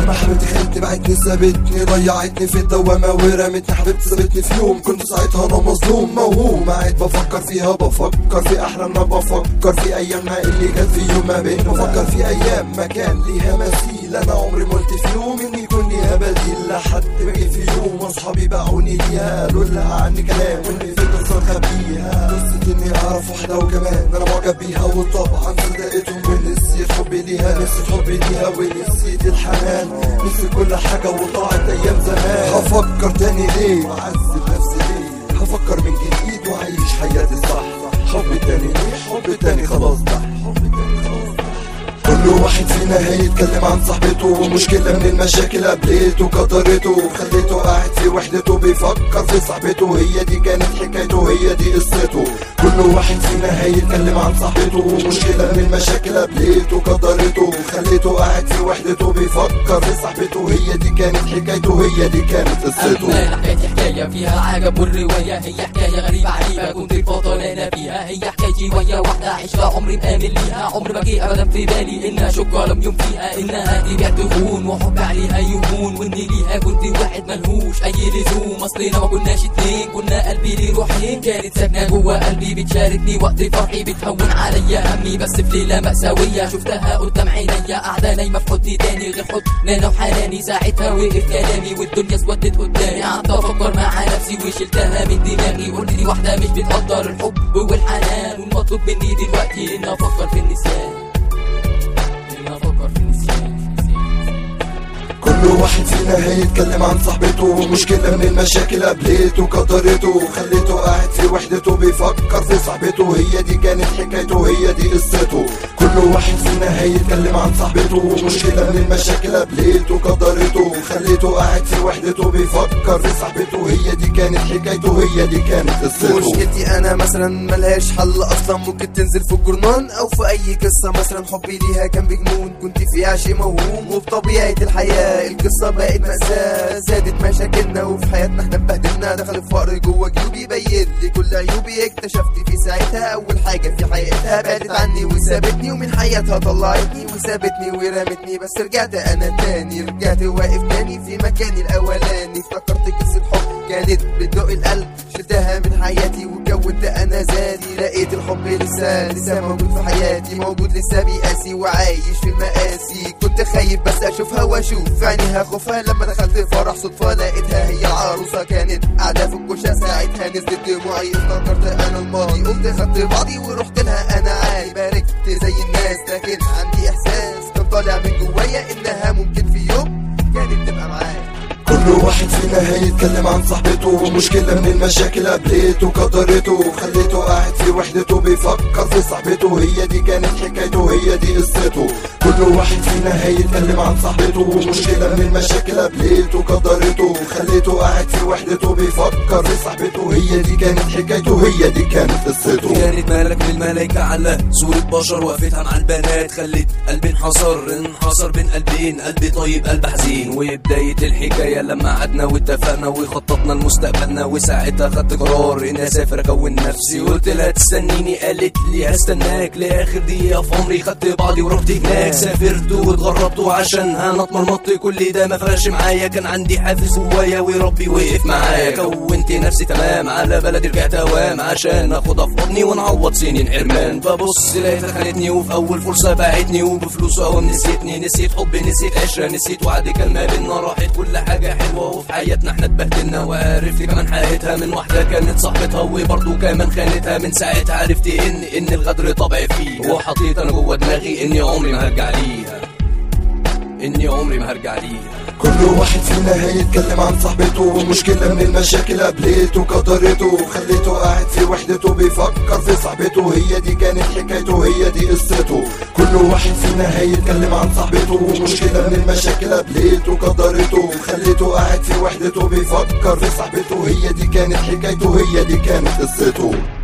لما حبيبتي خانتني بعتني سابتني ضيعتني في الدوامة ورمتني حبيبتي سابتني في يوم كنت ساعتها انا مظلوم موهوم قاعد بفكر فيها بفكر في احلامنا بفكر في ايامنا اللي كانت في يوم ما بين بفكر في ايام ما كان ليها مثيل انا عمري ما قلت في يوم ان يكون ليها بديل لحد ما جه في يوم واصحابي باعوني ليها قالوا لها عني كلام واني في قصة خبيها قصة اني اعرف واحدة وكمان انا معجب بيها وطبعا صدقتهم ونسيت حبي ليها نسيت حبي ليها ونسيت الحنان نسيت كل حاجة وضاعت ايام زمان هفكر تاني ليه واعذب نفسي ليه هفكر من جديد وعيش حياتي صح حب تاني ليه حب تاني خلاص ده كل واحد فينا هيتكلم عن صاحبته ومشكلة من المشاكل قابلته كترته خليته قاعد في وحدته بيفكر في صاحبته هي دي كانت حكايته هي دي قصته كل واحد فينا هيتكلم عن صاحبته ومشكلة من المشاكل قابلته كترته خليته قاعد في وحدته بيفكر في صاحبته هي دي كانت حكايته هي دي كانت قصته حكايتي حكاية فيها عجب والرواية هي حكاية غريبة عجيبة كنت البطل انا فيها هي حكايتي ويا واحدة عشرة عمري مآمن ليها عمري ما جه ابدا في بالي انها شكرا لم يوم فيها انها تبيع تخون وحب عليها يهون واني ليها كنت واحد ملهوش اي لزوم اصلنا ما كناش اتنين كنا قلبي لي روحين كانت ساكنة جوا قلبي بتشاركني وقت فرحي بتهون عليا همي بس في ليلة مأساوية شفتها قدام عينيا قاعدة نايمة في حضني تاني غير حضننا وحناني ساعتها وقف كلامي والدنيا اسودت قدامي قعدت افكر مع نفسي وشلتها من دماغي قلت دي واحدة مش بتقدر الحب والحنان والمطلوب مني دلوقتي ان افكر في النسيان كل واحد فينا هيتكلم عن صاحبته ومشكلة من المشاكل قابلته كترته خليته قاعد في وحدته بيفكر في صاحبته هي دي كانت حكايته هي دي قصته كل واحد فينا هيتكلم عن صاحبته ومشكلة من المشاكل قابلته كترته خليته قاعد في وحدته بيفكر في صاحبته هي دي كانت حكايته هي دي كانت قصته مشكلتي انا مثلا ملهاش حل اصلا ممكن تنزل في الجرنان او في اي قصة مثلا حبي ليها كان بجنون كنت فيها شي موهوم وبطبيعة الحياة القصة بقت مأساة زادت مشاكلنا وفي حياتنا احنا اتبهدلنا دخل الفقر جوا جيوبي بين لي كل عيوبي اكتشفت في ساعتها اول حاجة في حياتها بعدت عني وسابتني ومن حياتها طلعتني وسابتني ورمتني بس رجعت انا تاني رجعت واقف تاني في مكاني الاولاني افتكرت قصة حب كانت بتدق القلب شلتها من حياتي وكونت انا ذاتي لقيت الحب لسه موجود في حياتي موجود لسه بيقاسي وعايش في المقاسي كنت خايف بس اشوفها واشوف في عينيها خوفها لما دخلت فرح صدفة لقيتها هي العروسة كانت قاعدة في الكوشة ساعتها نزلت دموعي افتكرت انا الماضي قمت خدت بعضي ورحت لها انا عادي باركت زي الناس لكن عندي احساس كان طالع من جوايا انها ممكن في يوم كانت تبقى معايا كل واحد فينا هيتكلم عن صاحبته ومشكلة من المشاكل قابلته كترته خليته قاعد في وحدته بيفكر في صاحبته هي دي كانت حكايته هي دي قصته كل واحد فينا هيتكلم عن صاحبته ومشكلة من المشاكل قابلته كترته خليته قاعد في وحدته بيفكر في صاحبته هي دي كانت حكايته هي دي كانت قصته كانت ملك من الملايكة على صورة بشر وقفتها مع البنات خلت قلبي انحصر بين قلبين قلبي طيب قلب حزين وبداية الحكاية لما قعدنا واتفقنا وخططنا لمستقبلنا وساعتها خدت قرار اني اسافر اكون نفسي قلت لها تستنيني قالت لي هستناك لاخر دقيقة في عمري خدت بعضي ورحت هناك سافرت واتغربت وعشانها انا اتمرمطت كل ده ما فرقش معايا كان عندي حافز جوايا وربي وقف معايا كونت نفسي تمام على بلدي رجعت اوام عشان اخدها في حضني ونعوض سنين حرمان ببص لقيتها خانتني وفي اول فرصة باعتني وبفلوس اوام نسيتني نسيت حب نسيت عشرة نسيت وعد كلمة بينا راحت كل حاجة حلوة وفي حياتنا احنا اتبهدلنا وعرفت كمان حقيقتها من واحدة كانت صاحبتها وبرضه كمان خانتها من ساعتها عرفت ان الغدر طبعي فيه وحطيت انا جوه دماغي اني عمري ما هرجع ليها كل واحد فينا هيتكلم عن صاحبته ومشكلة من المشاكل قابلته كترته خليته قاعد في وحدته بيفكر في صاحبته هي دي كانت حكايته هي دي قصته كل واحد فينا هيتكلم عن صاحبته ومشكلة من المشاكل قابلته كترته خليته قاعد في وحدته بيفكر في صاحبته هي دي كانت حكايته هي دي كانت قصته